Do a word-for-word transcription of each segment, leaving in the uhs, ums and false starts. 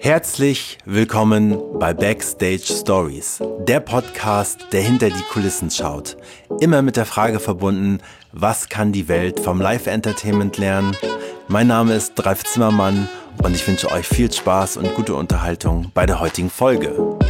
Herzlich willkommen bei Backstage Stories, der Podcast, der hinter die Kulissen schaut. Immer mit der Frage verbunden, was kann die Welt vom Live-Entertainment lernen? Mein Name ist Ralf Zimmermann und ich wünsche euch viel Spaß und gute Unterhaltung bei der heutigen Folge.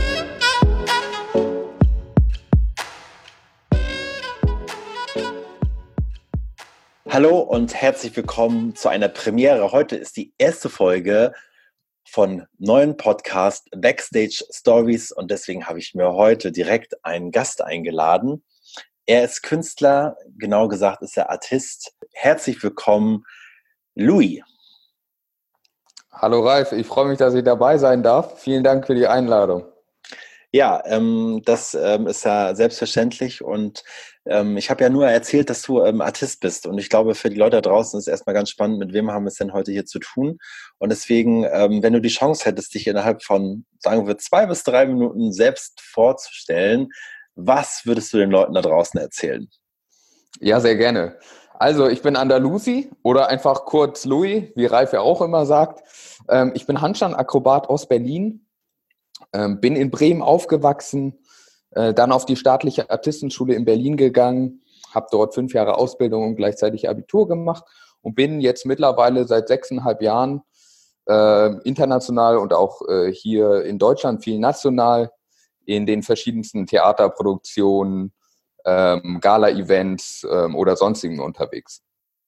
Hallo und herzlich willkommen zu einer Premiere. Heute ist die erste Folge von neuen Podcast Backstage Stories und deswegen habe ich mir heute direkt einen Gast eingeladen. Er ist Künstler, genau gesagt ist er Artist. Herzlich willkommen, Louis. Hallo Ralf, ich freue mich, dass ich dabei sein darf. Vielen Dank für die Einladung. Ja, ähm, das ähm, ist ja selbstverständlich und ähm, ich habe ja nur erzählt, dass du ähm, Artist bist und ich glaube, für die Leute da draußen ist erstmal ganz spannend, mit wem haben wir es denn heute hier zu tun und deswegen, ähm, wenn du die Chance hättest, dich innerhalb von, sagen wir, zwei bis drei Minuten selbst vorzustellen, was würdest du den Leuten da draußen erzählen? Ja, sehr gerne. Also ich bin Andalusi oder einfach kurz Louis, wie Ralf ja auch immer sagt. Ähm, ich bin Handstandakrobat aus Berlin. Ähm, bin in Bremen aufgewachsen, äh, dann auf die staatliche Artistenschule in Berlin gegangen, habe dort fünf Jahre Ausbildung und gleichzeitig Abitur gemacht und bin jetzt mittlerweile seit sechseinhalb Jahren äh, international und auch äh, hier in Deutschland viel national in den verschiedensten Theaterproduktionen, ähm, Gala-Events ähm, oder sonstigen unterwegs.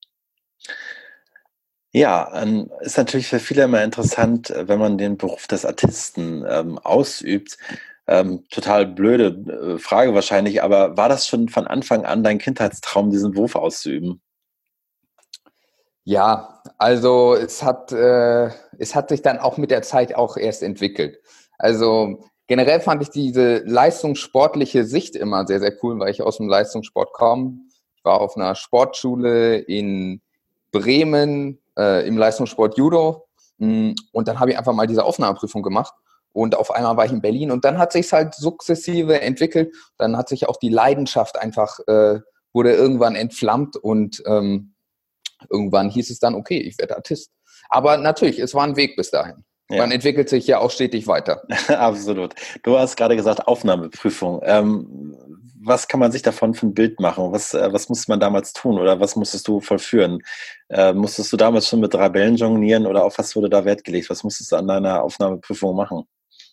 Ja, ähm, ist natürlich für viele immer interessant, äh, wenn man den Beruf des Artisten ähm, ausübt. Ähm, total blöde äh, Frage wahrscheinlich, aber war das schon von Anfang an dein Kindheitstraum, diesen Beruf auszuüben? Ja, also es hat, äh, es hat sich dann auch mit der Zeit auch erst entwickelt. Also generell fand ich diese leistungssportliche Sicht immer sehr, sehr cool, weil ich aus dem Leistungssport komme. Ich war auf einer Sportschule in Bremen äh, im Leistungssport Judo und dann habe ich einfach mal diese Aufnahmeprüfung gemacht und auf einmal war ich in Berlin und dann hat sich halt sukzessive entwickelt. Dann hat sich auch die Leidenschaft einfach, äh, wurde irgendwann entflammt und ähm, irgendwann hieß es dann, okay, ich werde Artist. Aber natürlich, es war ein Weg bis dahin. Ja. Man entwickelt sich ja auch stetig weiter. Absolut. Du hast gerade gesagt, Aufnahmeprüfung. Ähm, was kann man sich davon für ein Bild machen? Was, äh, was musste man damals tun oder was musstest du vollführen? Äh, musstest du damals schon mit drei Bällen jonglieren oder auf was wurde da Wert gelegt? Was musstest du an deiner Aufnahmeprüfung machen?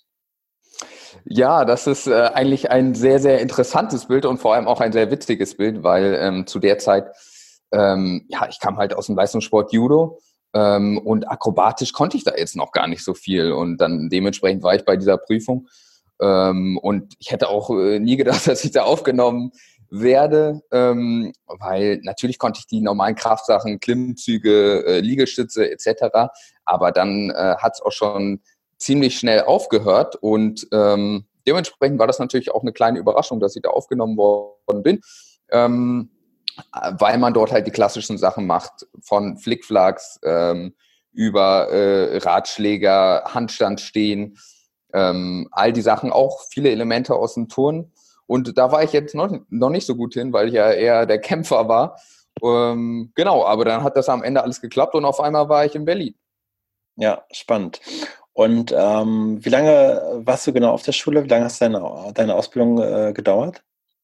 Ja, das ist äh, eigentlich ein sehr, sehr interessantes Bild und vor allem auch ein sehr witziges Bild, weil ähm, zu der Zeit, ähm, ja, ich kam halt aus dem Leistungssport Judo ähm, und akrobatisch konnte ich da jetzt noch gar nicht so viel und dann dementsprechend war ich bei dieser Prüfung ähm, und ich hätte auch äh, nie gedacht, dass ich da aufgenommen werde, ähm, weil natürlich konnte ich die normalen Kraftsachen, Klimmzüge, äh, Liegestütze et cetera, aber dann äh, hat es auch schon ziemlich schnell aufgehört und ähm, dementsprechend war das natürlich auch eine kleine Überraschung, dass ich da aufgenommen worden bin, ähm, weil man dort halt die klassischen Sachen macht, von Flickflacks ähm, über äh, Ratschläger, Handstand stehen, ähm, all die Sachen, auch viele Elemente aus dem Turnen und da war ich jetzt noch, noch nicht so gut hin, weil ich ja eher der Kämpfer war. Ähm, genau, aber dann hat das am Ende alles geklappt und auf einmal war ich in Berlin. Ja, spannend. Und ähm, wie lange warst du genau auf der Schule? Wie lange hast deine, deine Ausbildung äh, gedauert?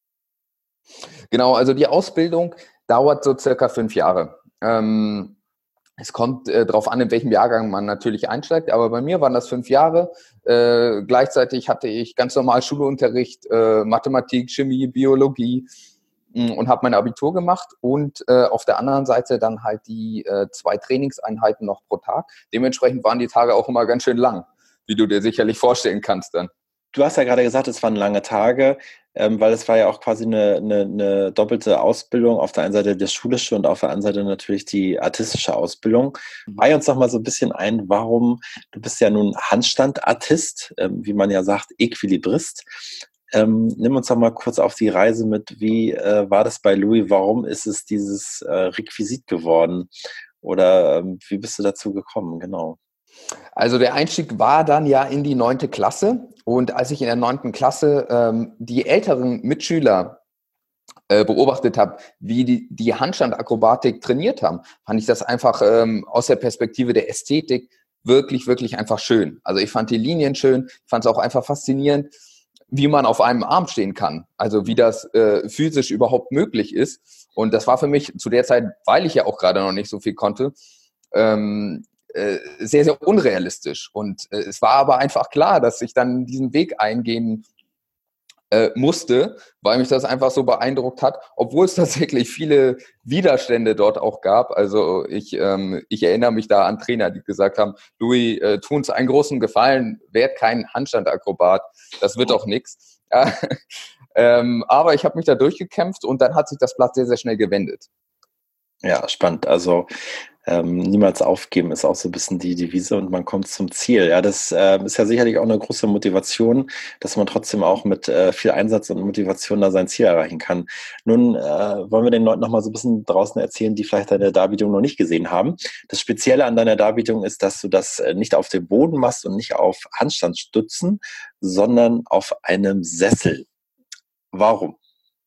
Genau, also die Ausbildung dauert so circa fünf Jahre. Ähm, es kommt äh, darauf an, in welchem Jahrgang man natürlich einsteigt, aber bei mir waren das fünf Jahre. Äh, gleichzeitig hatte ich ganz normal Schulunterricht, äh, Mathematik, Chemie, Biologie mh, und habe mein Abitur gemacht und äh, auf der anderen Seite dann halt die äh, zwei Trainingseinheiten noch pro Tag. Dementsprechend waren die Tage auch immer ganz schön lang, wie du dir sicherlich vorstellen kannst dann. Du hast ja gerade gesagt, es waren lange Tage, ähm, weil es war ja auch quasi eine, eine, eine doppelte Ausbildung. Auf der einen Seite das Schulische und auf der anderen Seite natürlich die artistische Ausbildung. Weih uns noch mal so ein bisschen ein, warum, du bist ja nun Handstandartist, ähm, wie man ja sagt, Equilibrist. Ähm, nimm uns doch mal kurz auf die Reise mit, wie äh, war das bei Louis? Warum ist es dieses äh, Requisit geworden? Oder ähm, wie bist du dazu gekommen? Genau. Also der Einstieg war dann ja in die neunte Klasse und als ich in der neunten Klasse ähm, die älteren Mitschüler äh, beobachtet habe, wie die, die Handstandakrobatik trainiert haben, fand ich das einfach ähm, aus der Perspektive der Ästhetik wirklich, wirklich einfach schön. Also ich fand die Linien schön, ich fand es auch einfach faszinierend, wie man auf einem Arm stehen kann. Also wie das äh, physisch überhaupt möglich ist. Und das war für mich zu der Zeit, weil ich ja auch gerade noch nicht so viel konnte, ähm, äh, sehr, sehr unrealistisch. Und äh, es war aber einfach klar, dass ich dann diesen Weg eingehen äh, musste, weil mich das einfach so beeindruckt hat, obwohl es tatsächlich viele Widerstände dort auch gab. Also ich, ähm, ich erinnere mich da an Trainer, die gesagt haben, Louis, äh, tu uns einen großen Gefallen, werd kein Handstandakrobat, das wird doch nichts. Ja, ähm, aber ich habe mich da durchgekämpft und dann hat sich das Blatt sehr, sehr schnell gewendet. Ja, spannend. Also ähm, niemals aufgeben ist auch so ein bisschen die Devise und man kommt zum Ziel. Ja, das äh, ist ja sicherlich auch eine große Motivation, dass man trotzdem auch mit äh, viel Einsatz und Motivation da sein Ziel erreichen kann. Nun äh, wollen wir den Leuten noch mal so ein bisschen draußen erzählen, die vielleicht deine Darbietung noch nicht gesehen haben. Das Spezielle an deiner Darbietung ist, dass du das äh, nicht auf dem Boden machst und nicht auf Handstandsstützen, sondern auf einem Sessel. Warum?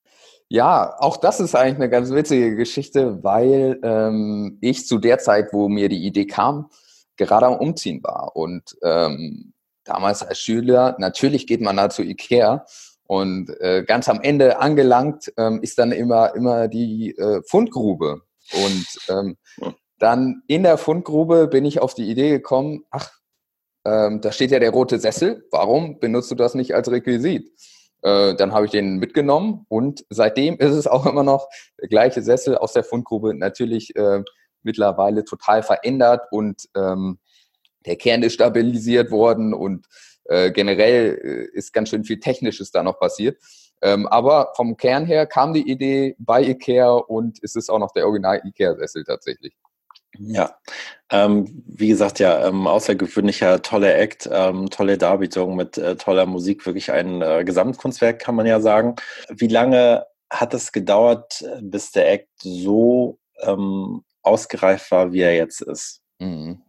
Ja, auch das ist eigentlich eine ganz witzige Geschichte, weil ähm, ich zu der Zeit, wo mir die Idee kam, gerade am Umziehen war. Und ähm, damals als Schüler, natürlich geht man da zu Ikea und äh, ganz am Ende angelangt ähm, ist dann immer, immer die äh, Fundgrube. Und ähm, dann in der Fundgrube bin ich auf die Idee gekommen, ach, ähm, da steht ja der rote Sessel, warum benutzt du das nicht als Requisit? Äh, dann habe ich den mitgenommen und seitdem ist es auch immer noch der gleiche Sessel aus der Fundgrube, natürlich äh, mittlerweile total verändert und ähm, der Kern ist stabilisiert worden und äh, generell äh, ist ganz schön viel Technisches da noch passiert. Ähm, aber vom Kern her kam die Idee bei Ikea und es ist auch noch der Original-Ikea-Sessel tatsächlich. Ja, ähm, wie gesagt, ja, ähm, außergewöhnlicher, toller Act, ähm, tolle Darbietung mit äh, toller Musik, wirklich ein äh, Gesamtkunstwerk, kann man ja sagen. Wie lange hat es gedauert, bis der Act so ähm, ausgereift war, wie er jetzt ist? Mhm.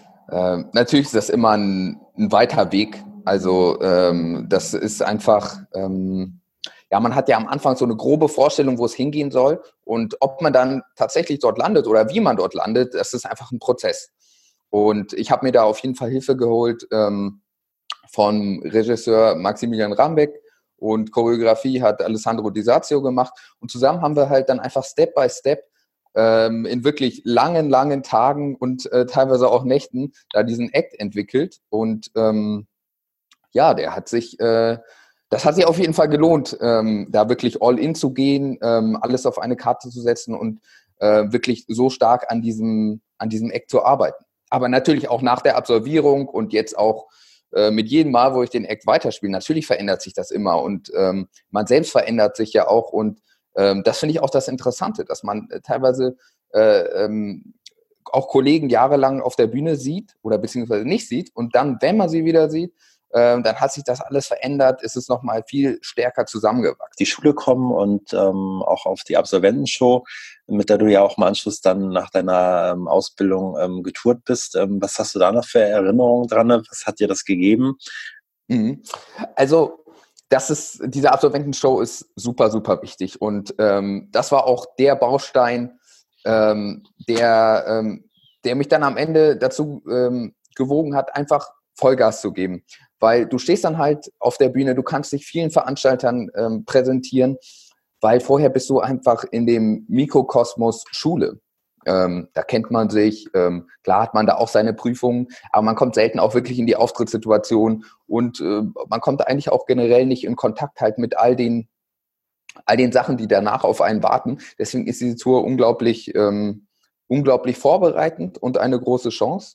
Ähm, natürlich ist das immer ein, ein weiter Weg. Also ähm, das ist einfach, ähm, ja, man hat ja am Anfang so eine grobe Vorstellung, wo es hingehen soll. Und ob man dann tatsächlich dort landet oder wie man dort landet, das ist einfach ein Prozess. Und ich habe mir da auf jeden Fall Hilfe geholt ähm, vom Regisseur Maximilian Rambeck und Choreografie hat Alessandro Di Sazio gemacht. Und zusammen haben wir halt dann einfach Step by Step ähm, in wirklich langen, langen Tagen und äh, teilweise auch Nächten da diesen Act entwickelt. Und ähm, ja, der hat sich, äh, das hat sich auf jeden Fall gelohnt, ähm, da wirklich all in zu gehen, ähm, alles auf eine Karte zu setzen und äh, wirklich so stark an diesem, an diesem Act zu arbeiten. Aber natürlich auch nach der Absolvierung und jetzt auch äh, mit jedem Mal, wo ich den Act weiterspiele, natürlich verändert sich das immer und ähm, man selbst verändert sich ja auch und ähm, das finde ich auch das Interessante, dass man äh, teilweise äh, ähm, auch Kollegen jahrelang auf der Bühne sieht oder beziehungsweise nicht sieht und dann, wenn man sie wieder sieht, ähm, dann hat sich das alles verändert, ist es nochmal viel stärker zusammengewachsen. Die Schule kommen und ähm, auch auf die Absolventenshow, mit der du ja auch im Anschluss dann nach deiner ähm, Ausbildung ähm, getourt bist. Ähm, was hast du da noch für Erinnerungen dran? Was hat dir das gegeben? Mhm. Also das ist, diese Absolventenshow ist super, super wichtig und ähm, das war auch der Baustein, ähm, der, ähm, der mich dann am Ende dazu ähm, gewogen hat, einfach Vollgas zu geben. Weil du stehst dann halt auf der Bühne, du kannst dich vielen Veranstaltern ähm, präsentieren, weil vorher bist du einfach in dem Mikrokosmos Schule. Ähm, da kennt man sich, ähm, klar hat man da auch seine Prüfungen, aber man kommt selten auch wirklich in die Auftrittssituation und äh, man kommt eigentlich auch generell nicht in Kontakt halt mit all den, all den Sachen, die danach auf einen warten. Deswegen ist diese Tour unglaublich, ähm, unglaublich vorbereitend und eine große Chance.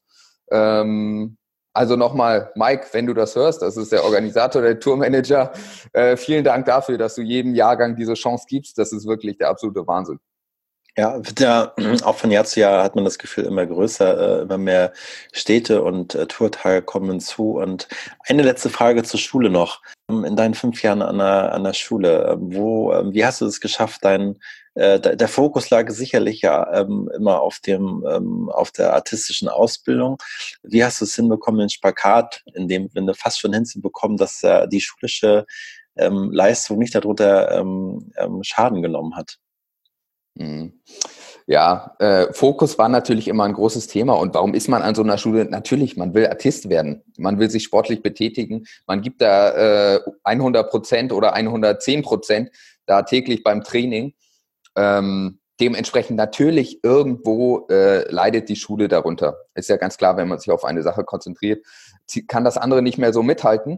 Ähm, also nochmal, Mike, wenn du das hörst, das ist der Organisator, der Tourmanager, äh, vielen Dank dafür, dass du jedem Jahrgang diese Chance gibst. Das ist wirklich der absolute Wahnsinn. Ja, wird ja auch von Jahr zu Jahr hat man das Gefühl immer größer, äh, immer mehr Städte und äh, Tourtage kommen hinzu. Und eine letzte Frage zur Schule noch. Ähm, In deinen fünf Jahren an der, an der Schule, äh, wo, äh, wie hast du es geschafft, dein, äh, der der Fokus lag sicherlich ja ähm, immer auf dem, ähm, auf der artistischen Ausbildung. Wie hast du es hinbekommen, den Spagat in dem Sinne fast schon hinzubekommen, dass äh, die schulische ähm, Leistung nicht darunter ähm, ähm, Schaden genommen hat? Mhm. Ja, äh, Fokus war natürlich immer ein großes Thema. Und warum ist man an so einer Schule? Natürlich, man will Artist werden. Man will sich sportlich betätigen. Man gibt da äh, hundert Prozent oder hundertzehn Prozent da täglich beim Training. Ähm, dementsprechend natürlich irgendwo äh, leidet die Schule darunter. Ist ja ganz klar, wenn man sich auf eine Sache konzentriert, kann das andere nicht mehr so mithalten.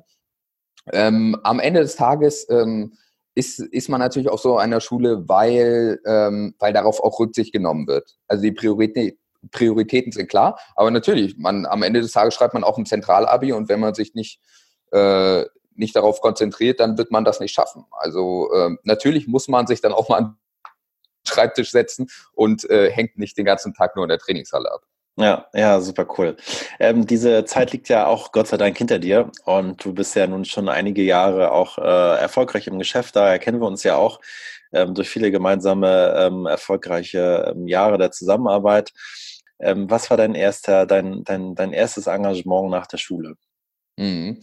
Ähm, am Ende des Tages ähm, ist, ist man natürlich auch so an der Schule, weil, ähm, weil darauf auch Rücksicht genommen wird. Also die Priorität, Prioritäten sind klar, aber natürlich, man, am Ende des Tages schreibt man auch ein Zentralabi und wenn man sich nicht, äh, nicht darauf konzentriert, dann wird man das nicht schaffen. Also äh, natürlich muss man sich dann auch mal an den Schreibtisch setzen und äh, hängt nicht den ganzen Tag nur in der Trainingshalle ab. Ja, ja, super cool. Ähm, diese Zeit liegt ja auch Gott sei Dank hinter dir und du bist ja nun schon einige Jahre auch äh, erfolgreich im Geschäft. Daher kennen wir uns ja auch ähm, durch viele gemeinsame ähm, erfolgreiche ähm, Jahre der Zusammenarbeit. Ähm, was war dein erster, dein, dein, dein erstes Engagement nach der Schule? Mhm.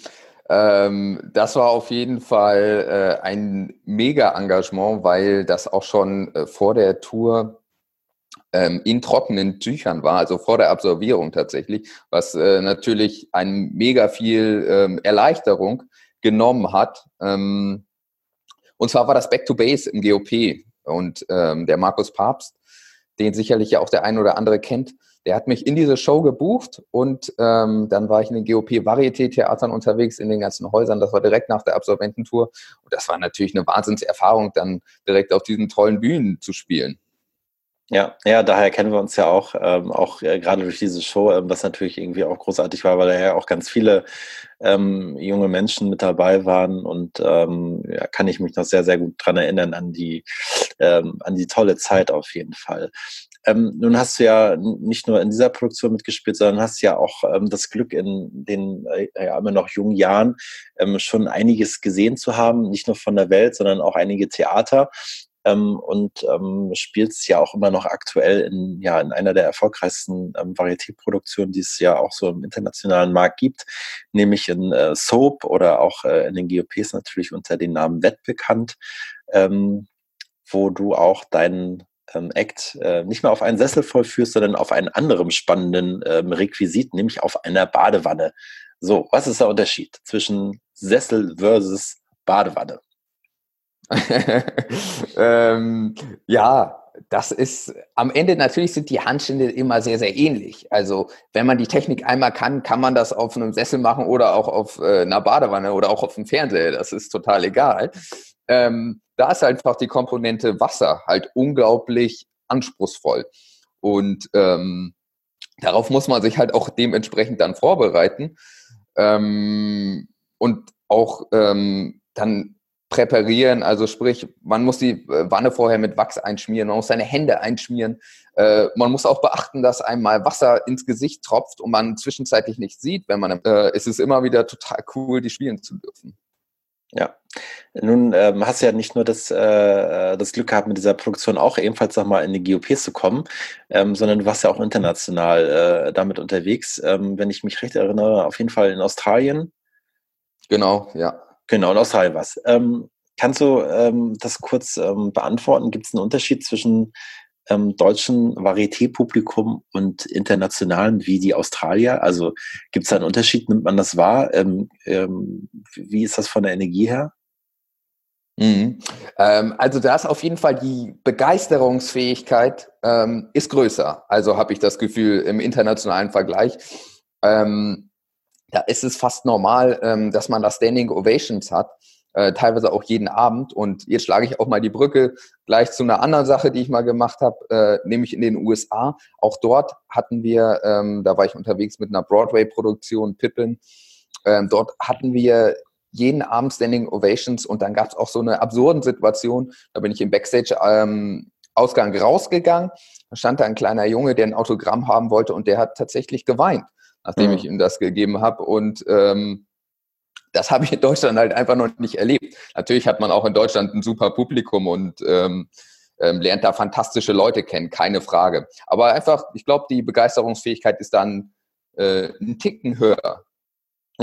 Ähm, das war auf jeden Fall äh, ein Mega-Engagement, weil das auch schon äh, vor der Tour ähm, in trockenen Tüchern war, also vor der Absolvierung tatsächlich, was äh, natürlich ein mega viel ähm, Erleichterung genommen hat. Ähm, und zwar war das Back to Base im G O P und ähm, der Markus Papst, den sicherlich ja auch der ein oder andere kennt, der hat mich in diese Show gebucht und ähm, dann war ich in den G O P-Varieté-Theatern unterwegs, in den ganzen Häusern. Das war direkt nach der Absolvententour. Und das war natürlich eine Wahnsinnserfahrung, dann direkt auf diesen tollen Bühnen zu spielen. Ja, ja, daher kennen wir uns ja auch, ähm, auch äh, gerade durch diese Show, ähm, was natürlich irgendwie auch großartig war, weil da ja auch ganz viele ähm, junge Menschen mit dabei waren und ähm, ja, kann ich mich noch sehr, sehr gut dran erinnern an die, ähm, an die tolle Zeit auf jeden Fall. Ähm, nun hast du ja nicht nur in dieser Produktion mitgespielt, sondern hast ja auch ähm, das Glück, in den äh, ja, immer noch jungen Jahren ähm, schon einiges gesehen zu haben, nicht nur von der Welt, sondern auch einige Theater. Ähm, und ähm, spielst ja auch immer noch aktuell in, ja, in einer der erfolgreichsten ähm, Varieté-Produktionen, die es ja auch so im internationalen Markt gibt, nämlich in äh, Soap oder auch äh, in den G O Ps natürlich unter dem Namen Wett bekannt, ähm, wo du auch deinen ähm, Act äh, nicht mehr auf einen Sessel vollführst, sondern auf einen anderen spannenden ähm, Requisit, nämlich auf einer Badewanne. So, was ist der Unterschied zwischen Sessel versus Badewanne? ähm, ja, das ist am Ende natürlich sind die Handstände immer sehr, sehr ähnlich. Also wenn man die Technik einmal kann, kann man das auf einem Sessel machen oder auch auf äh, einer Badewanne oder auch auf dem Fernseher. Das ist total egal. Ähm, da ist einfach die Komponente Wasser halt unglaublich anspruchsvoll. Und ähm, darauf muss man sich halt auch dementsprechend dann vorbereiten. Ähm, und auch ähm, dann präparieren, also sprich, man muss die Wanne vorher mit Wachs einschmieren, man muss seine Hände einschmieren, äh, man muss auch beachten, dass einmal Wasser ins Gesicht tropft und man zwischenzeitlich nicht sieht, wenn man, äh, es ist immer wieder total cool, die spielen zu dürfen. Ja, nun ähm, hast du ja nicht nur das, äh, das Glück gehabt, mit dieser Produktion auch ebenfalls nochmal in die G O Ps zu kommen, ähm, sondern du warst ja auch international äh, damit unterwegs. Ähm, wenn ich mich recht erinnere, auf jeden Fall in Australien. Genau, ja. Genau, in Australien war's. Ähm, kannst du ähm, das kurz ähm, beantworten? Gibt es einen Unterschied zwischen ähm, deutschen Varieté-Publikum und internationalen wie die Australier? Also gibt es da einen Unterschied? Nimmt man das wahr? Ähm, ähm, wie ist das von der Energie her? Mhm. Ähm, also da ist auf jeden Fall die Begeisterungsfähigkeit ähm, ist größer. Also habe ich das Gefühl im internationalen Vergleich. Ähm, da ist es fast normal, ähm, dass man da Standing Ovations hat, äh, teilweise auch jeden Abend. Und jetzt schlage ich auch mal die Brücke gleich zu einer anderen Sache, die ich mal gemacht habe, äh, nämlich in den U S A. Auch dort hatten wir, ähm, da war ich unterwegs mit einer Broadway-Produktion, Pippin. Ähm, dort hatten wir jeden Abend Standing Ovations und dann gab es auch so eine absurden Situation. Da bin ich im Backstage-Ausgang ähm, rausgegangen. Da stand da ein kleiner Junge, der ein Autogramm haben wollte und der hat tatsächlich geweint, nachdem ich ihm das gegeben habe. Und ähm, das habe ich in Deutschland halt einfach noch nicht erlebt. Natürlich hat man auch in Deutschland ein super Publikum und ähm, ähm, lernt da fantastische Leute kennen, keine Frage. Aber einfach, ich glaube, die Begeisterungsfähigkeit ist dann äh, ein Ticken höher. Ja,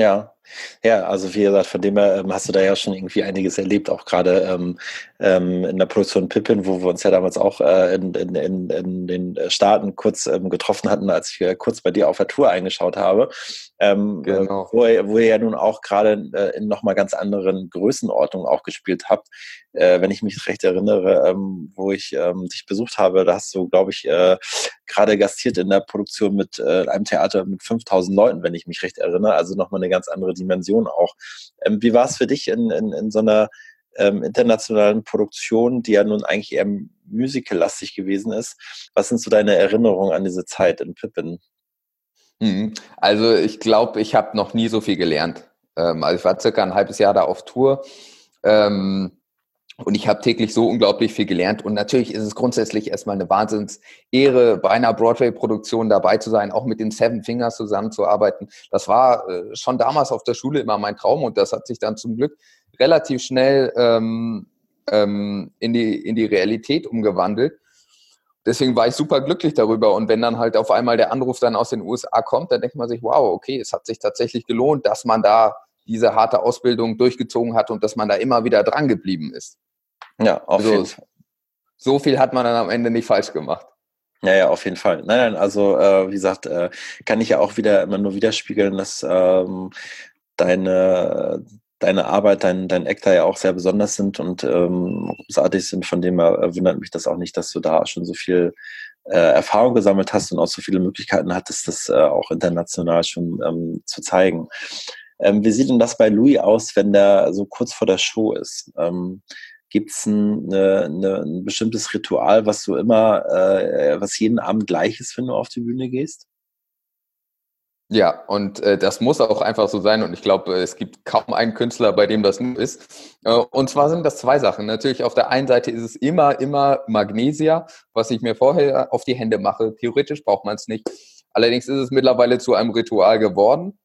Ja, also wie gesagt, von dem her ähm, hast du da ja schon irgendwie einiges erlebt, auch gerade ähm, ähm, in der Produktion Pippin, wo wir uns ja damals auch äh, in, in, in, in den Staaten kurz ähm, getroffen hatten, als ich äh, kurz bei dir auf der Tour eingeschaut habe, ähm, äh, Genau. wo, ihr, wo ihr ja nun auch gerade äh, in nochmal ganz anderen Größenordnungen auch gespielt habt. Äh, wenn ich mich recht erinnere, ähm, wo ich ähm, dich besucht habe, da hast du, glaube ich, äh, gerade gastiert in der Produktion mit äh, einem Theater mit fünftausend Leuten, wenn ich mich recht erinnere. Also nochmal eine ganz andere Dimension auch. Ähm, wie war es für dich in, in, in so einer ähm, internationalen Produktion, die ja nun eigentlich eher musical-lastig gewesen ist? Was sind so deine Erinnerungen an diese Zeit in Pippin? Mhm. Also ich glaube, ich habe noch nie so viel gelernt. Ähm, also ich war circa ein halbes Jahr da auf Tour. Ähm, Und ich habe täglich so unglaublich viel gelernt. Und natürlich ist es grundsätzlich erstmal eine Wahnsinnsehre, bei einer Broadway-Produktion dabei zu sein, auch mit den Seven Fingers zusammenzuarbeiten. Das war äh, schon damals auf der Schule immer mein Traum und das hat sich dann zum Glück relativ schnell ähm, ähm, in die, in die Realität umgewandelt. Deswegen war ich super glücklich darüber. Und wenn dann halt auf einmal der Anruf dann aus den U S A kommt, dann denkt man sich, wow, okay, es hat sich tatsächlich gelohnt, dass man da diese harte Ausbildung durchgezogen hat und dass man da immer wieder dran geblieben ist. Ja, auf jeden Also Fall. so viel hat man dann am Ende nicht falsch gemacht. Ja, ja, auf jeden Fall. Nein, nein, also äh, wie gesagt, äh, kann ich ja auch wieder immer nur widerspiegeln, dass ähm, deine, deine Arbeit, dein, dein Act da ja auch sehr besonders sind und ähm, großartig sind. Von dem her äh, wundert mich das auch nicht, dass du da schon so viel äh, Erfahrung gesammelt hast und auch so viele Möglichkeiten hattest, das äh, auch international schon ähm, zu zeigen. Ähm, wie sieht denn das bei Louis aus, wenn der so kurz vor der Show ist? Ähm, Gibt es ein, eine, eine, ein bestimmtes Ritual, was du immer, äh, was jeden Abend gleich ist, wenn du auf die Bühne gehst? Ja, und äh, das muss auch einfach so sein. Und ich glaube, es gibt kaum einen Künstler, bei dem das nur ist. Äh, und zwar sind das zwei Sachen. Natürlich, auf der einen Seite ist es immer, immer Magnesia, was ich mir vorher auf die Hände mache. Theoretisch braucht man es nicht. Allerdings ist es mittlerweile zu einem Ritual geworden.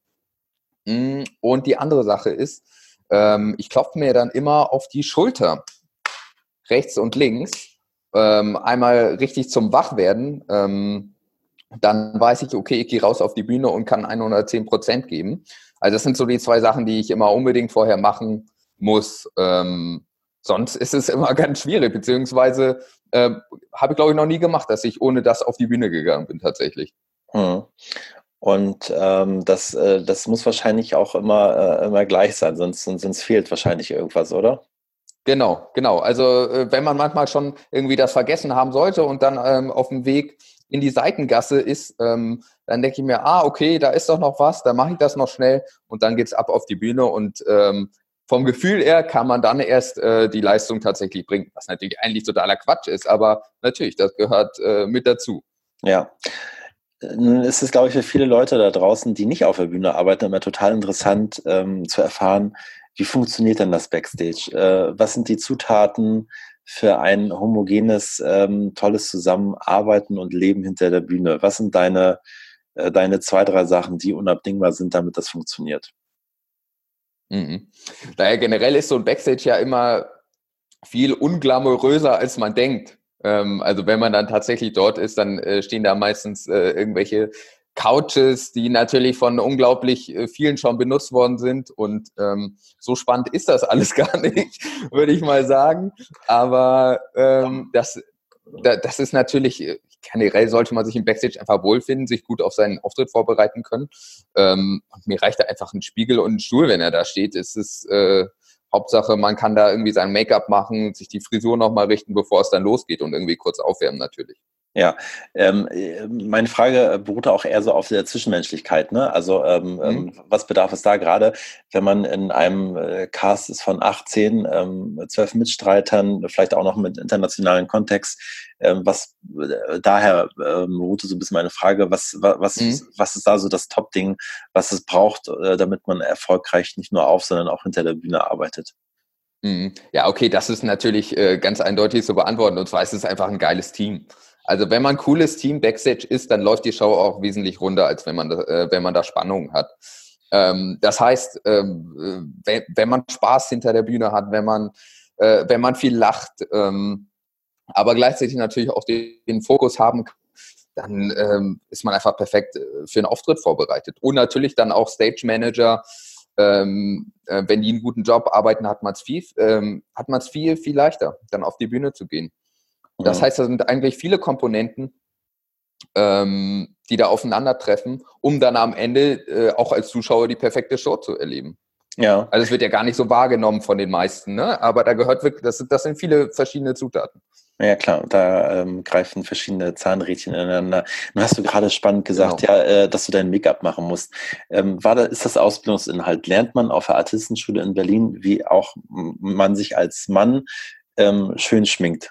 Und die andere Sache ist, ähm, ich klopfe mir dann immer auf die Schulter, rechts und links, ähm, einmal richtig zum Wachwerden. Ähm, dann weiß ich, okay, ich gehe raus auf die Bühne und kann hundertzehn Prozent geben. Also das sind so die zwei Sachen, die ich immer unbedingt vorher machen muss. Ähm, sonst ist es immer ganz schwierig, beziehungsweise äh, habe ich, glaube ich, noch nie gemacht, dass ich ohne das auf die Bühne gegangen bin tatsächlich. Hm. Und ähm, das, äh, das muss wahrscheinlich auch immer, äh, immer gleich sein, sonst, sonst fehlt wahrscheinlich irgendwas, oder? Genau, genau. Also äh, wenn man manchmal schon irgendwie das vergessen haben sollte und dann ähm, auf dem Weg in die Seitengasse ist, ähm, dann denke ich mir, ah, okay, da ist doch noch was, dann mache ich das noch schnell und dann geht's ab auf die Bühne und ähm, vom Gefühl her kann man dann erst äh, die Leistung tatsächlich bringen, was natürlich eigentlich totaler Quatsch ist, aber natürlich, das gehört äh, mit dazu. Ja. Nun ist es, glaube ich, für viele Leute da draußen, die nicht auf der Bühne arbeiten, immer total interessant ähm, zu erfahren, wie funktioniert denn das Backstage? Äh, was sind die Zutaten für ein homogenes, ähm, tolles Zusammenarbeiten und Leben hinter der Bühne? Was sind deine, äh, deine zwei, drei Sachen, die unabdingbar sind, damit das funktioniert? Mhm. Daher generell ist so ein Backstage ja immer viel unglamouröser, als man denkt. Ähm, also wenn man dann tatsächlich dort ist, dann äh, stehen da meistens äh, irgendwelche Couches, die natürlich von unglaublich äh, vielen schon benutzt worden sind. Und ähm, so spannend ist das alles gar nicht, würde ich mal sagen. Aber ähm, das, da, das ist natürlich, äh, generell sollte man sich im Backstage einfach wohlfinden, sich gut auf seinen Auftritt vorbereiten können. Ähm, und mir reicht da einfach ein Spiegel und ein Stuhl, wenn er da steht. Es ist äh, Hauptsache, man kann da irgendwie sein Make-up machen, sich die Frisur nochmal richten, bevor es dann losgeht und irgendwie kurz aufwärmen natürlich. Ja, ähm, äh, meine Frage beruhte auch eher so auf der Zwischenmenschlichkeit, ne? Also ähm, Mhm. ähm, was bedarf es da gerade, wenn man in einem äh, Cast ist von achtzehn, ähm, zwölf Mitstreitern, vielleicht auch noch mit internationalen Kontext, ähm, was äh, daher ähm, beruhte so ein bisschen meine Frage, was, wa- was, Mhm. was ist da so das Top-Ding, was es braucht, äh, damit man erfolgreich nicht nur auf, sondern auch hinter der Bühne arbeitet? Mhm. Ja, okay, das ist natürlich äh, ganz eindeutig zu beantworten. Und zwar ist es einfach ein geiles Team. Also wenn man ein cooles Team Backstage ist, dann läuft die Show auch wesentlich runder, als wenn man, da- äh, wenn man da Spannung hat. Ähm, das heißt, ähm, äh, wenn, wenn man Spaß hinter der Bühne hat, wenn man, äh, wenn man viel lacht, ähm, aber gleichzeitig natürlich auch den, den Fokus haben kann, dann ähm, ist man einfach perfekt äh, für einen Auftritt vorbereitet. Und natürlich dann auch Stage Manager, ähm, äh, wenn die einen guten Job arbeiten, hat man es viel, ähm, hat man es viel, viel leichter, dann auf die Bühne zu gehen. Das Mhm. heißt, da sind eigentlich viele Komponenten, ähm, die da aufeinandertreffen, um dann am Ende äh, auch als Zuschauer die perfekte Show zu erleben. Ja. Also es wird ja gar nicht so wahrgenommen von den meisten, ne? Aber da gehört wirklich, das sind, das sind viele verschiedene Zutaten. Ja klar, da ähm, greifen verschiedene Zahnrädchen ineinander. Nun hast du gerade spannend gesagt, Genau. ja, äh, dass du dein Make-up machen musst. Ähm, war da, ist das Ausbildungsinhalt? Lernt man auf der Artistenschule in Berlin, wie auch m- man sich als Mann ähm, schön schminkt?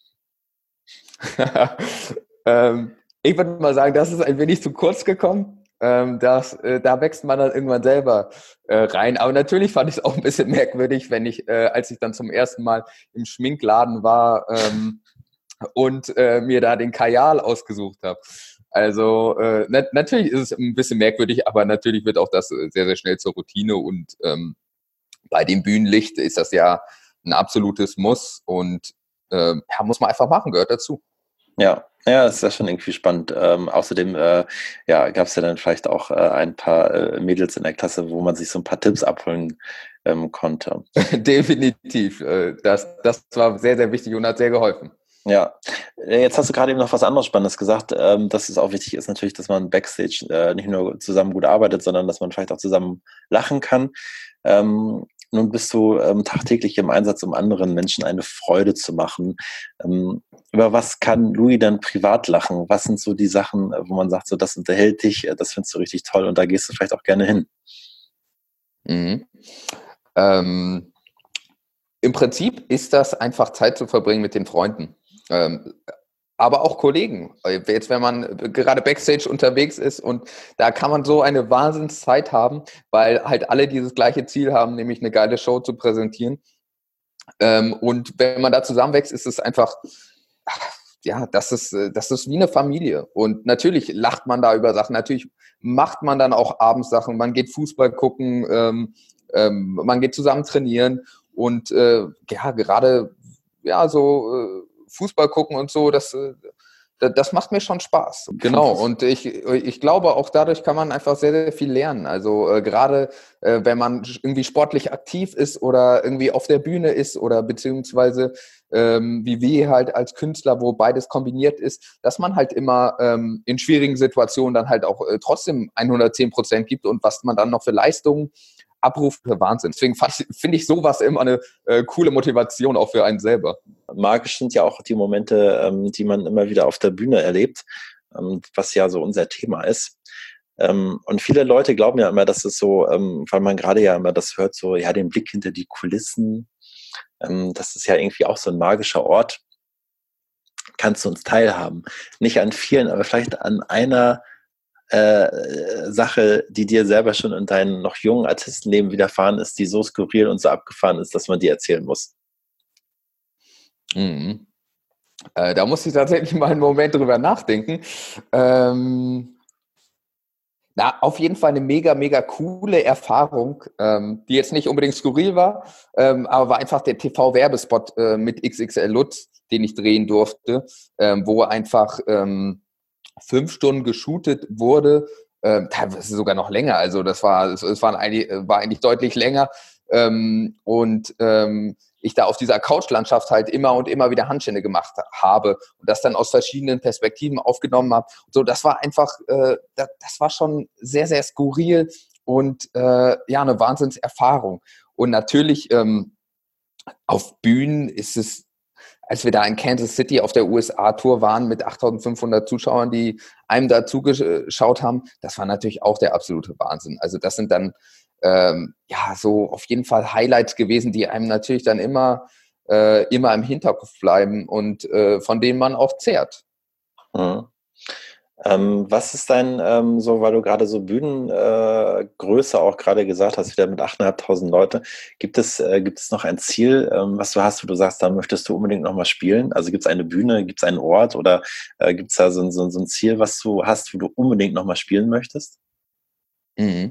ähm, ich würde mal sagen, das ist ein wenig zu kurz gekommen. Ähm, das, äh, da wächst man dann irgendwann selber äh, rein. Aber natürlich fand ich es auch ein bisschen merkwürdig, wenn ich, äh, als ich dann zum ersten Mal im Schminkladen war ähm, und äh, mir da den Kajal ausgesucht habe. Also äh, na natürlich ist es ein bisschen merkwürdig, aber natürlich wird auch das äh, sehr, sehr schnell zur Routine und ähm, bei dem Bühnenlicht ist das ja ein absolutes Muss und äh, ja, muss man einfach machen, gehört dazu. Ja, ja, das ist ja schon irgendwie spannend. Ähm, außerdem äh, ja, gab es ja dann vielleicht auch äh, ein paar äh, Mädels in der Klasse, wo man sich so ein paar Tipps abholen ähm, konnte. Definitiv. Äh, Das, das war sehr, sehr wichtig und hat sehr geholfen. Ja, Äh, jetzt hast du gerade eben noch was anderes Spannendes gesagt, ähm, dass es auch wichtig ist natürlich, dass man Backstage äh, nicht nur zusammen gut arbeitet, sondern dass man vielleicht auch zusammen lachen kann. Ähm, nun bist du ähm, tagtäglich im Einsatz, um anderen Menschen eine Freude zu machen. Ähm, über was kann Louis dann privat lachen? Was sind so die Sachen, äh, wo man sagt, so das unterhält dich, äh, das findest du richtig toll und da gehst du vielleicht auch gerne hin? Mhm. Ähm, Im Prinzip ist das einfach Zeit zu verbringen mit den Freunden. Ähm, aber auch Kollegen. Jetzt, wenn man gerade Backstage unterwegs ist und da kann man so eine Wahnsinnszeit haben, weil halt alle dieses gleiche Ziel haben, nämlich eine geile Show zu präsentieren. Ähm, und wenn man da zusammenwächst, ist es einfach, ja, das ist, äh, das ist wie eine Familie. Und natürlich lacht man da über Sachen. Natürlich macht man dann auch abends Sachen. Man geht Fußball gucken, ähm, ähm, man geht zusammen trainieren. Und äh, ja, gerade ja, so äh, Fußball gucken und so, das, äh, das macht mir schon Spaß. Genau. Und ich, ich glaube, auch dadurch kann man einfach sehr, sehr viel lernen. Also äh, gerade äh, wenn man irgendwie sportlich aktiv ist oder irgendwie auf der Bühne ist oder beziehungsweise ähm, wie wir halt als Künstler, wo beides kombiniert ist, dass man halt immer ähm, in schwierigen Situationen dann halt auch äh, trotzdem hundertzehn Prozent gibt und was man dann noch für Leistungen abruft, für Wahnsinn. Deswegen finde ich sowas immer eine äh, coole Motivation auch für einen selber. Magisch sind ja auch die Momente, ähm, die man immer wieder auf der Bühne erlebt, ähm, was ja so unser Thema ist. Ähm, und viele Leute glauben ja immer, dass es so, ähm, weil man gerade ja immer das hört, so, ja, den Blick hinter die Kulissen, ähm, das ist ja irgendwie auch so ein magischer Ort. Kannst du uns teilhaben? Nicht an vielen, aber vielleicht an einer äh, Sache, die dir selber schon in deinem noch jungen Artistenleben widerfahren ist, die so skurril und so abgefahren ist, dass man die erzählen muss. Mhm. Äh, da muss ich tatsächlich mal einen Moment drüber nachdenken. Ähm, na, auf jeden Fall eine mega, mega coole Erfahrung, ähm, die jetzt nicht unbedingt skurril war, ähm, aber war einfach der T V-Werbespot äh, mit X X L Lutz, den ich drehen durfte, ähm, wo einfach ähm, fünf Stunden geshootet wurde, ähm, teilweise sogar noch länger. Also das war, es, es war, eigentlich, war eigentlich deutlich länger. Ähm, und ähm, ich da auf dieser Couchlandschaft halt immer und immer wieder Handstände gemacht habe und das dann aus verschiedenen Perspektiven aufgenommen habe. So, das war einfach, äh, das, das war schon sehr, sehr skurril und äh, ja, eine Wahnsinnserfahrung. Und natürlich ähm, auf Bühnen ist es, als wir da in Kansas City auf der U S A-Tour waren mit achttausendfünfhundert Zuschauern, die einem da zugeschaut haben, das war natürlich auch der absolute Wahnsinn. Also das sind dann ähm, ja so auf jeden Fall Highlights gewesen, die einem natürlich dann immer, äh, immer im Hinterkopf bleiben und äh, von denen man auch zehrt. Mhm. Ähm, was ist dein, ähm, so, weil du gerade so Bühnengröße äh, Größe auch gerade gesagt hast, wieder mit achttausendfünfhundert Leute, gibt es, äh, gibt es noch ein Ziel, ähm, was du hast, wo du sagst, da möchtest du unbedingt nochmal spielen? Also gibt es eine Bühne, gibt es einen Ort oder äh, gibt es da so, ein- so, ein- so ein Ziel, was du hast, wo du unbedingt nochmal spielen möchtest? Mhm.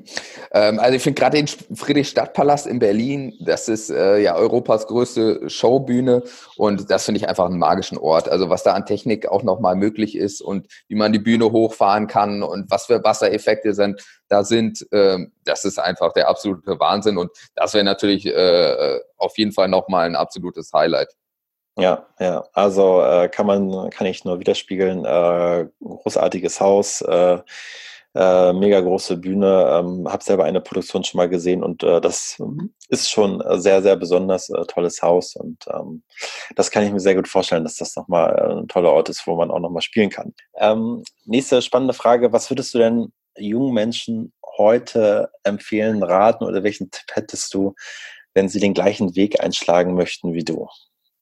Ähm, also ich finde gerade den Friedrichstadtpalast in Berlin, das ist äh, ja Europas größte Showbühne und das finde ich einfach einen magischen Ort. Also was da an Technik auch nochmal möglich ist und wie man die Bühne hochfahren kann und was für Wassereffekte sind, da sind, ähm, das ist einfach der absolute Wahnsinn und das wäre natürlich äh, auf jeden Fall nochmal ein absolutes Highlight. Ja, ja, also äh, kann man, kann ich nur widerspiegeln. Äh, großartiges Haus, äh, äh, mega große Bühne. Ähm, habe selber eine Produktion schon mal gesehen und äh, das ist schon äh, sehr, sehr besonders äh, tolles Haus und ähm, das kann ich mir sehr gut vorstellen, dass das nochmal äh, ein toller Ort ist, wo man auch nochmal spielen kann. Ähm, nächste spannende Frage: Was würdest du denn jungen Menschen heute empfehlen, raten oder welchen Tipp hättest du, wenn sie den gleichen Weg einschlagen möchten wie du?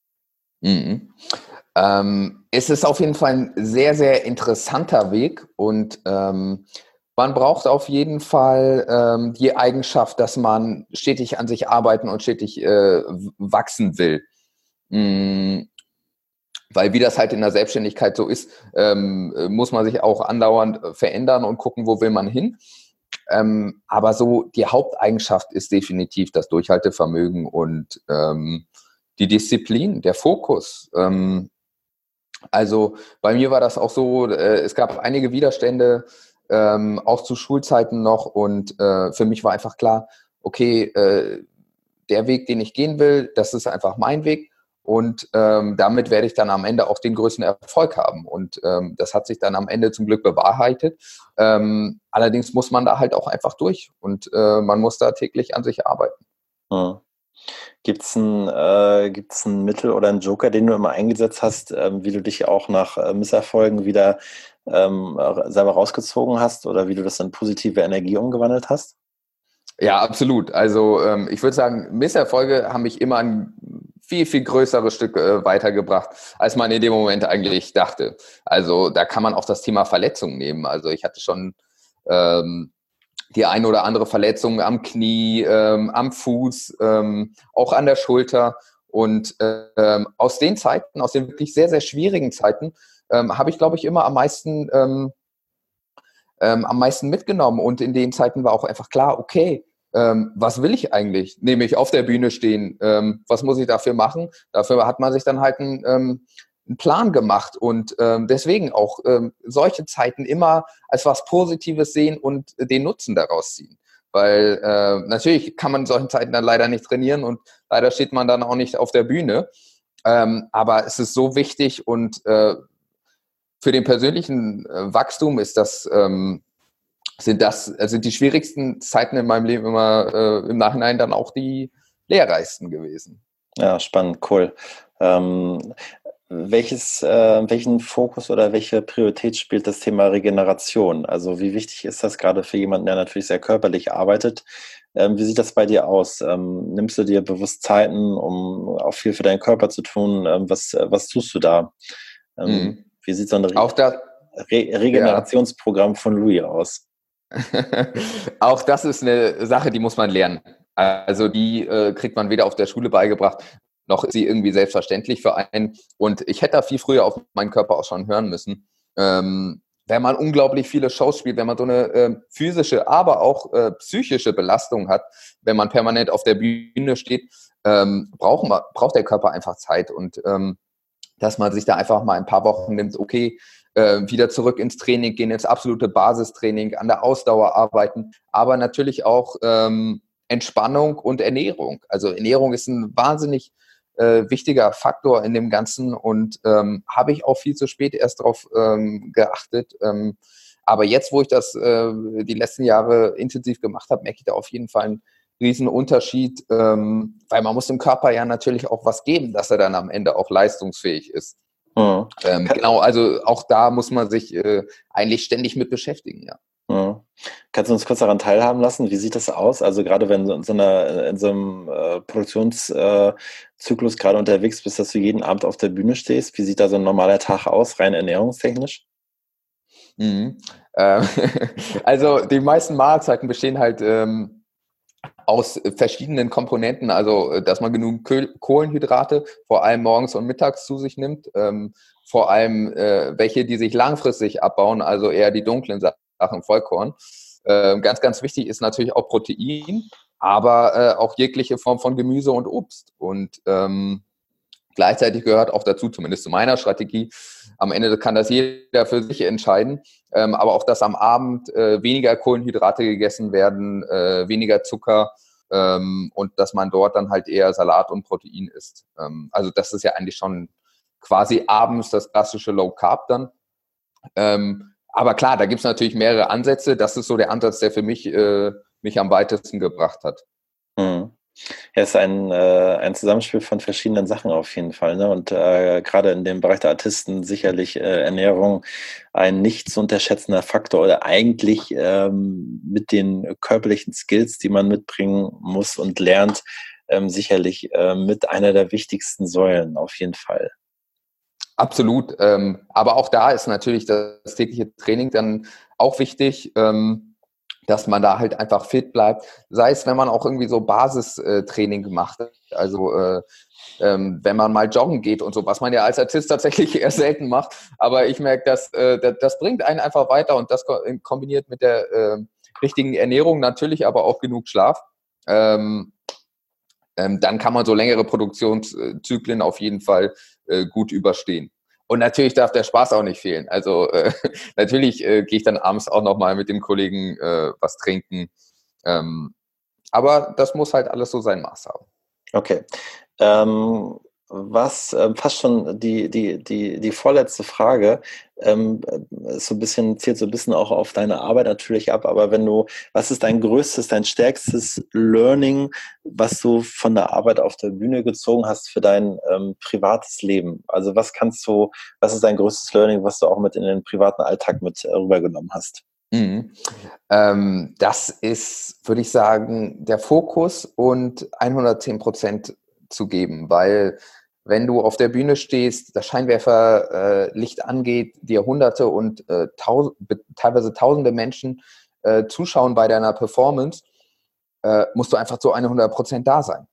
Mhm. Ähm, es ist auf jeden Fall ein sehr, sehr interessanter Weg und ähm, man braucht auf jeden Fall ähm, die Eigenschaft, dass man stetig an sich arbeiten und stetig äh, wachsen will. Mhm. Weil wie das halt in der Selbstständigkeit so ist, ähm, muss man sich auch andauernd verändern und gucken, wo will man hin. Ähm, aber so die Haupteigenschaft ist definitiv das Durchhaltevermögen und ähm, die Disziplin, der Fokus. Ähm, also bei mir war das auch so, äh, es gab einige Widerstände, ähm, auch zu Schulzeiten noch und äh, für mich war einfach klar, okay, äh, der Weg, den ich gehen will, das ist einfach mein Weg und ähm, damit werde ich dann am Ende auch den größten Erfolg haben und ähm, das hat sich dann am Ende zum Glück bewahrheitet. Ähm, allerdings muss man da halt auch einfach durch und äh, man muss da täglich an sich arbeiten. Hm. Gibt es ein, äh, gibt's ein Mittel oder einen Joker, den du immer eingesetzt hast, ähm, wie du dich auch nach äh, Misserfolgen wieder ähm, selber rausgezogen hast oder wie du das in positive Energie umgewandelt hast? Ja, absolut. Also ähm, ich würde sagen, Misserfolge haben mich immer ein viel, viel größeres Stück äh, weitergebracht, als man in dem Moment eigentlich dachte. Also da kann man auch das Thema Verletzung nehmen. Also ich hatte schon ähm, die ein oder andere Verletzung am Knie, ähm, am Fuß, ähm, auch an der Schulter. Und ähm, aus den Zeiten, aus den wirklich sehr, sehr schwierigen Zeiten, ähm, habe ich, glaube ich, immer am meisten ähm, ähm, am meisten mitgenommen. Und in den Zeiten war auch einfach klar, okay, ähm, was will ich eigentlich? Nämlich auf der Bühne stehen. Ähm, was muss ich dafür machen? Dafür hat man sich dann halt einen, ähm, einen Plan gemacht und ähm, deswegen auch ähm, solche Zeiten immer als was Positives sehen und den Nutzen daraus ziehen. Weil äh, natürlich kann man in solchen Zeiten dann leider nicht trainieren und leider steht man dann auch nicht auf der Bühne. Ähm, aber es ist so wichtig und äh, für den persönlichen äh, Wachstum ist das, ähm, sind das, also sind die schwierigsten Zeiten in meinem Leben immer äh, im Nachhinein dann auch die lehrreichsten gewesen. Ja, spannend, cool. Ähm, welches, äh, welchen Fokus oder welche Priorität spielt das Thema Regeneration? Also wie wichtig ist das gerade für jemanden, der natürlich sehr körperlich arbeitet? Ähm, wie sieht das bei dir aus? Ähm, nimmst du dir bewusst Zeiten, um auch viel für deinen Körper zu tun? Ähm, was, äh, was tust du da? Ähm, Mhm. wie sieht so ein Re Auch das, Re ja. Regenerationsprogramm von Louis aus? Auch das ist eine Sache, die muss man lernen. Also die äh, kriegt man weder auf der Schule beigebracht, noch ist sie irgendwie selbstverständlich für einen. Und ich hätte da viel früher auf meinen Körper auch schon hören müssen. Ähm, wenn man unglaublich viele Shows spielt, wenn man so eine äh, physische, aber auch äh, psychische Belastung hat, wenn man permanent auf der Bühne steht, ähm, braucht, man, braucht der Körper einfach Zeit. Und ähm, dass man sich da einfach mal ein paar Wochen nimmt, okay, äh, wieder zurück ins Training gehen, ins absolute Basistraining, an der Ausdauer arbeiten, aber natürlich auch ähm, Entspannung und Ernährung. Also Ernährung ist ein wahnsinnig äh, wichtiger Faktor in dem Ganzen und ähm, habe ich auch viel zu spät erst darauf ähm, geachtet. Ähm, aber jetzt, wo ich das äh, die letzten Jahre intensiv gemacht habe, merke ich da auf jeden Fall einen Riesenunterschied, ähm, weil man muss dem Körper ja natürlich auch was geben, dass er dann am Ende auch leistungsfähig ist. Mhm. Ähm, genau, also auch da muss man sich äh, eigentlich ständig mit beschäftigen, ja. Mhm. Kannst du uns kurz daran teilhaben lassen? Wie sieht das aus? Also gerade wenn du in so einer, in so einem äh, Produktionszyklus gerade unterwegs bist, dass du jeden Abend auf der Bühne stehst, wie sieht da so ein normaler Tag aus, rein ernährungstechnisch? Mhm. Ähm, also die meisten Mahlzeiten bestehen halt ähm, aus verschiedenen Komponenten, also äh, dass man genug Köl- Kohlenhydrate vor allem morgens und mittags zu sich nimmt, ähm, vor allem äh, welche, die sich langfristig abbauen, also eher die dunklen Sachen, Vollkorn. Äh, ganz, ganz wichtig ist natürlich auch Protein, aber äh, auch jegliche Form von Gemüse und Obst. Und ähm, gleichzeitig gehört auch dazu, zumindest zu meiner Strategie, am Ende kann das jeder für sich entscheiden, ähm, aber auch, dass am Abend äh, weniger Kohlenhydrate gegessen werden, äh, weniger Zucker, ähm, und dass man dort dann halt eher Salat und Protein isst. Ähm, also das ist ja eigentlich schon quasi abends das klassische Low Carb dann. Ähm, aber klar, da gibt es natürlich mehrere Ansätze. Das ist so der Ansatz, der für mich äh, mich am weitesten gebracht hat. Mhm. Ja, es ist ein, äh, ein Zusammenspiel von verschiedenen Sachen auf jeden Fall. Ne? Und äh, gerade in dem Bereich der Artisten sicherlich äh, Ernährung ein nicht zu unterschätzender Faktor oder eigentlich ähm, mit den körperlichen Skills, die man mitbringen muss und lernt, ähm, sicherlich äh, mit einer der wichtigsten Säulen auf jeden Fall. Absolut. Ähm, aber auch da ist natürlich das tägliche Training dann auch wichtig, ähm, dass man da halt einfach fit bleibt. Sei es, wenn man auch irgendwie so Basistraining macht. Also äh, ähm, wenn man mal joggen geht und so, was man ja als Artist tatsächlich eher selten macht. Aber ich merke, dass, äh, das, das bringt einen einfach weiter und das kombiniert mit der äh, richtigen Ernährung, natürlich aber auch genug Schlaf. Ähm, ähm, dann kann man so längere Produktionszyklen auf jeden Fall äh, gut überstehen. Und natürlich darf der Spaß auch nicht fehlen. Also äh, natürlich äh, gehe ich dann abends auch nochmal mit dem Kollegen äh, was trinken. Ähm, aber das muss halt alles so sein Maß haben. Okay. Ähm, was ähm, fast schon die, die, die, die vorletzte Frage, ähm, ist so ein bisschen, zielt so ein bisschen auch auf deine Arbeit natürlich ab, aber wenn du, was ist dein größtes, dein stärkstes Learning, was du von der Arbeit auf der Bühne gezogen hast für dein ähm, privates Leben? Also was kannst du, was ist dein größtes Learning, was du auch mit in den privaten Alltag mit äh, rübergenommen hast? Mhm. Ähm, das ist, würde ich sagen, der Fokus und hundertzehn Prozent zu geben, weil wenn du auf der Bühne stehst, das Scheinwerferlicht äh, angeht, dir Hunderte und äh, taus- teilweise Tausende Menschen äh, zuschauen bei deiner Performance, äh, musst du einfach zu hundert Prozent da sein.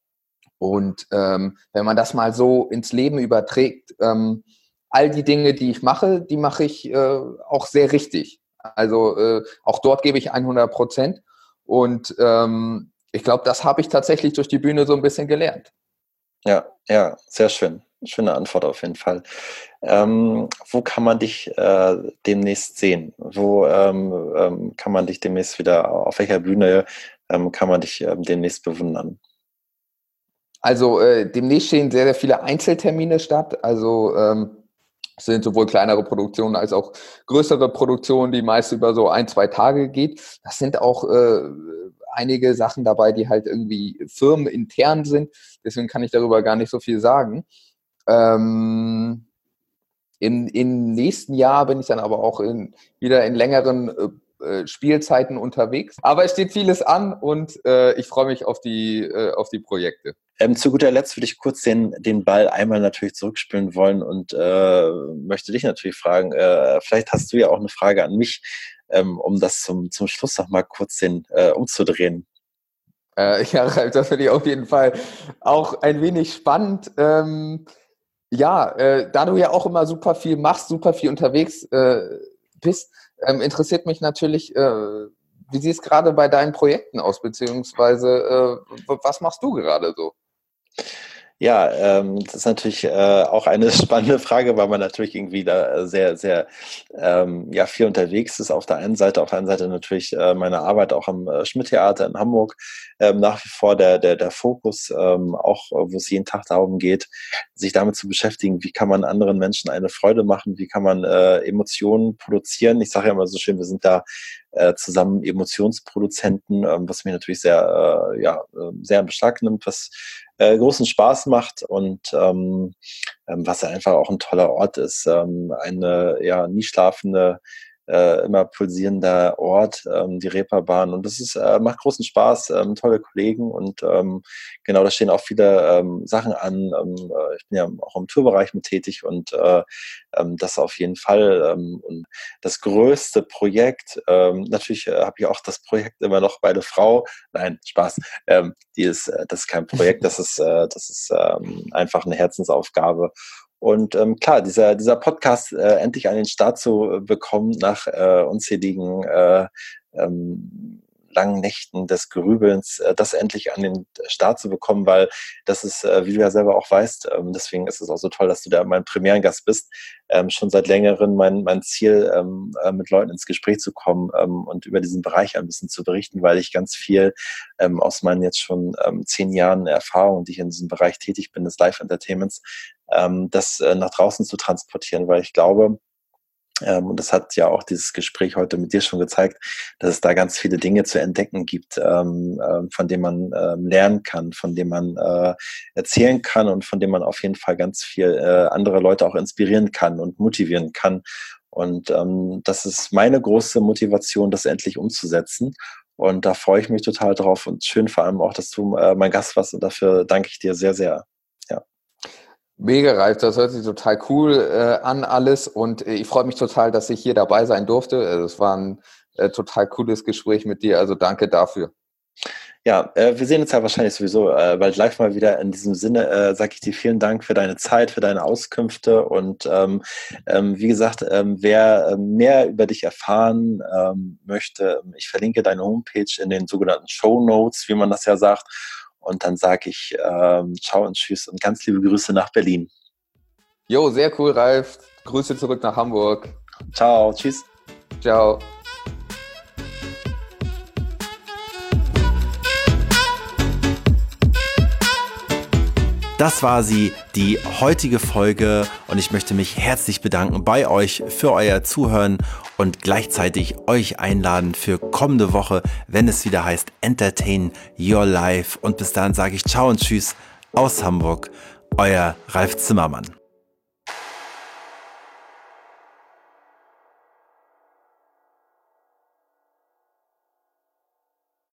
Und ähm, wenn man das mal so ins Leben überträgt, ähm, all die Dinge, die ich mache, die mache ich äh, auch sehr richtig. Also äh, auch dort gebe ich hundert Prozent. Und ähm, ich glaube, das habe ich tatsächlich durch die Bühne so ein bisschen gelernt. Ja, ja, sehr schön. Schöne Antwort auf jeden Fall. Ähm, wo kann man dich äh, demnächst sehen? Wo ähm, ähm, kann man dich demnächst wieder, auf welcher Bühne ähm, kann man dich ähm, demnächst bewundern? Also äh, demnächst stehen sehr, sehr viele Einzeltermine statt. Also ähm, es sind sowohl kleinere Produktionen als auch größere Produktionen, die meist über so ein, zwei Tage geht. Das sind auch äh, einige Sachen dabei, die halt irgendwie firmenintern sind. Deswegen kann ich darüber gar nicht so viel sagen. Ähm, im, Im nächsten Jahr bin ich dann aber auch in, wieder in längeren äh, Spielzeiten unterwegs. Aber es steht vieles an und äh, ich freue mich auf die, äh, auf die Projekte. Ähm, zu guter Letzt würde ich kurz den, den Ball einmal natürlich zurückspielen wollen und äh, möchte dich natürlich fragen, äh, vielleicht hast du ja auch eine Frage an mich, ähm, um das zum, zum Schluss noch mal kurz den, äh, umzudrehen. Äh, ja, Ralf, das finde ich auf jeden Fall auch ein wenig spannend. Ähm, ja, äh, da du ja auch immer super viel machst, super viel unterwegs äh, bist, ähm, interessiert mich natürlich, äh, wie sieht es gerade bei deinen Projekten aus, beziehungsweise äh, was machst du gerade so? Ja, ähm, das ist natürlich äh, auch eine spannende Frage, weil man natürlich irgendwie da äh, sehr, sehr ähm, ja, viel unterwegs ist. Auf der einen Seite, auf der anderen Seite natürlich äh, meine Arbeit auch am äh, Schmidt-Theater in Hamburg. Ähm, nach wie vor der, der, der Fokus, ähm, auch äh, wo es jeden Tag darum geht, sich damit zu beschäftigen, wie kann man anderen Menschen eine Freude machen, wie kann man äh, Emotionen produzieren. Ich sage ja immer so schön, wir sind da äh, zusammen Emotionsproduzenten, ähm, was mich natürlich sehr, äh, ja, äh, sehr in Beschlag nimmt, was äh, großen Spaß macht und ähm, ähm, was ja einfach auch ein toller Ort ist. Ähm, eine ja nie schlafende, äh, immer pulsierender Ort, ähm, die Reeperbahn. Und das ist, äh, macht großen Spaß, ähm, tolle Kollegen und ähm, genau, da stehen auch viele ähm, Sachen an. Ähm, äh, ich bin ja auch im Tourbereich mit tätig und äh, ähm, das auf jeden Fall. Ähm, und das größte Projekt, ähm, natürlich äh, habe ich auch das Projekt immer noch bei der Frau. Nein, Spaß. Ähm, die ist, äh, das ist kein Projekt, das ist, äh, das ist ähm, einfach eine Herzensaufgabe. Und ähm, klar, dieser, dieser Podcast äh, endlich an den Start zu äh, bekommen nach äh, unzähligen äh, ähm, langen Nächten des Grübelns, äh, das endlich an den Start zu bekommen, weil das ist, äh, wie du ja selber auch weißt, ähm, deswegen ist es auch so toll, dass du da mein Premierengast bist, ähm, schon seit längerem mein, mein Ziel, ähm, äh, mit Leuten ins Gespräch zu kommen ähm, und über diesen Bereich ein bisschen zu berichten, weil ich ganz viel ähm, aus meinen jetzt schon ähm, zehn Jahren Erfahrung, die ich in diesem Bereich tätig bin, des Live-Entertainments, ähm, das äh, nach draußen zu transportieren, weil ich glaube, Ähm, und das hat ja auch dieses Gespräch heute mit dir schon gezeigt, dass es da ganz viele Dinge zu entdecken gibt, ähm, ähm, von denen man ähm, lernen kann, von denen man äh, erzählen kann und von denen man auf jeden Fall ganz viel äh, andere Leute auch inspirieren kann und motivieren kann. Und ähm, das ist meine große Motivation, das endlich umzusetzen. Und da freue ich mich total drauf und schön vor allem auch, dass du äh, mein Gast warst und dafür danke ich dir sehr, sehr. Ja. Mega, Ralf, das hört sich total cool äh, an alles und äh, ich freue mich total, dass ich hier dabei sein durfte. Es war ein äh, total cooles Gespräch mit dir, also danke dafür. Ja, äh, wir sehen uns ja wahrscheinlich sowieso äh, bald live mal wieder. In diesem Sinne äh, sage ich dir vielen Dank für deine Zeit, für deine Auskünfte und ähm, ähm, wie gesagt, ähm, wer äh, mehr über dich erfahren ähm, möchte, ich verlinke deine Homepage in den sogenannten Show Notes, wie man das ja sagt. Und dann sage ich ähm, ciao und tschüss und ganz liebe Grüße nach Berlin. Jo, sehr cool, Ralf. Grüße zurück nach Hamburg. Ciao, tschüss. Ciao. Das war sie, die heutige Folge und ich möchte mich herzlich bedanken bei euch für euer Zuhören und gleichzeitig euch einladen für kommende Woche, wenn es wieder heißt Entertain Your Life und bis dahin sage ich ciao und tschüss aus Hamburg, euer Ralf Zimmermann.